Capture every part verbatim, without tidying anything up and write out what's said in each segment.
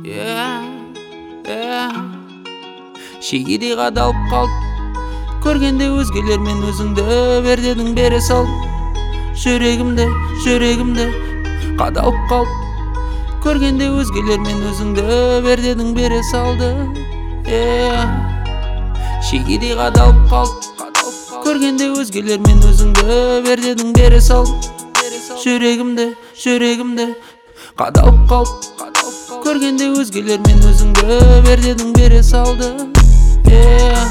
Yeah, yeah. Шегедей қадалып қалды, көргенде өзгелер мен өзіңді бер дедің, бере сал. Жүрегімді, жүрегімді қадалып қалды, көргенде өзгелер мен өзіңді бер дедің, бере салды. Yeah. Шегедей қадалып қалды, көргенде өзгелер мен өзіңді бер дедің, бере сал. Жүрегімді, жүрегімді қадалып қалды, көргенде өзгелер мен өзіңді бер дедің, бере салды. Yeah.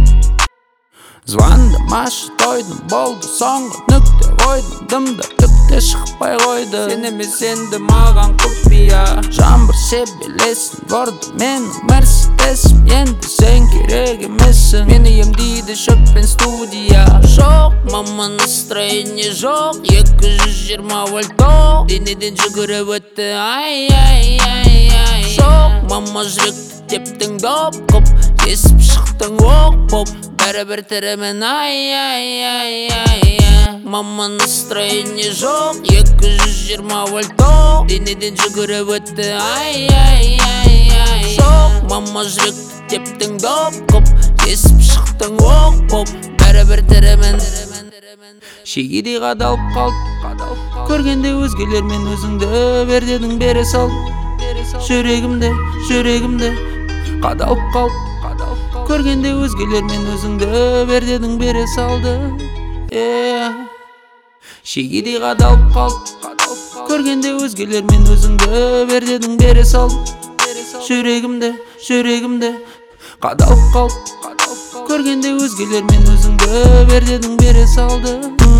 Звондамашы, тойдым, болды соңғы нүкте қойдым, дымда түкте шықпай қойды. Сен емес енді маған құпия, жаңбыр себелесін бұрды менің мерседесім, енді сен керек емессің. Мені емдейді шөппен студия. Жоқ, мама настроение жоқ, екі жүз жиырма вольто денеден жүгіріп өтті. Ай, ай, ай, ай. Жоқ, мама жүректі тептің доп қып, есіп шықтың оқ боп, бәрібір тірімін. Ай, ай, ай, ай, ай. Мама настроение жоқ, екі жүз жиырма вольто денеден жүгіріп өтті. Ай, ай, ай, ай. Жоқ, мама жүректі тептің доп қып, есіп шықтың оқ боп, бәрібір тірімін. Шегедей қадалып қалды, көргенде өзгелер мен өзіңді бер дедің, бере сал. Жүрегімді, жүрегімді қадалып қалды, көргенде өзгелер мен өзіңді бер дедің, бере салды. Yeah. Шегедей қадалып қалды, көргенде өзгелер мен өзіңді бер дедің, бере сал. Жүрегімді, жүрегімді қадалып қалды, көргенде өзгелер мен өзіңді бер дедің, бере салды.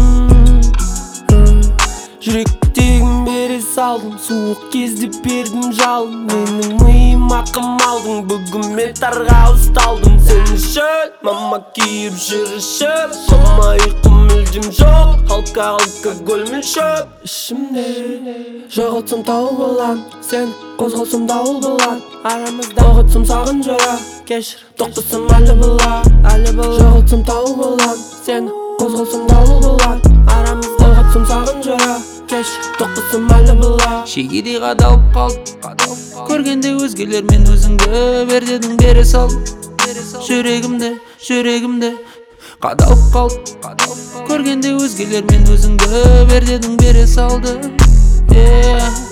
Жүректегім бере салдым, суық кезде бердім жалын. Менің миыма қамалдың, бүгін мен тарға ұсталдым. Сен үшін мама киіп жүр ішіп, мама ұйқы мүлдем жоқ, халка алкоголь мен шөп ішімде. Жоғалтсам тауып алам, сен қозғалсам дауыл болады. Арамызда ұғытсам сағын жора, кешір, тоқтасам әлі бола, әлі бола. Жоғалтсам тауып алам, сен қозғалсам дауыл болады. Арамызда ұғытсам сағын жора, кешір, тоқтасам әлі бола. Шегедей қадалып қалды, көргенде өзгелер мен өзіңді бер дедің, бере сал. Жүрегімді, жүрегімді қадалып қалды, көргенде өзгелер мен өзіңді бер дедің, бере салды. Yeah.